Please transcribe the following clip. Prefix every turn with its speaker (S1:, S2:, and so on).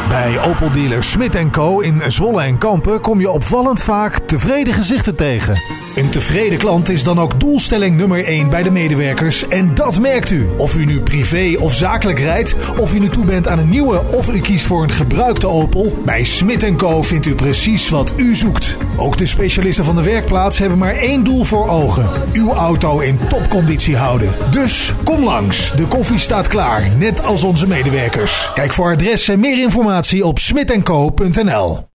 S1: Bij Opel dealer Smit & Co in Zwolle en Kampen kom je opvallend vaak tevreden gezichten tegen. Een tevreden klant is dan ook doelstelling nummer 1 bij de medewerkers en dat merkt u. Of u nu privé of zakelijk rijdt, of u nu toe bent aan een nieuwe of u kiest voor een gebruikte Opel, bij Smit & Co vindt u precies wat u zoekt. Ook de specialisten van de werkplaats hebben maar één doel voor ogen: uw auto in topconditie houden. Dus kom langs, de koffie staat klaar, net als onze medewerkers. Kijk voor adres en meer informatie op smitandco.nl.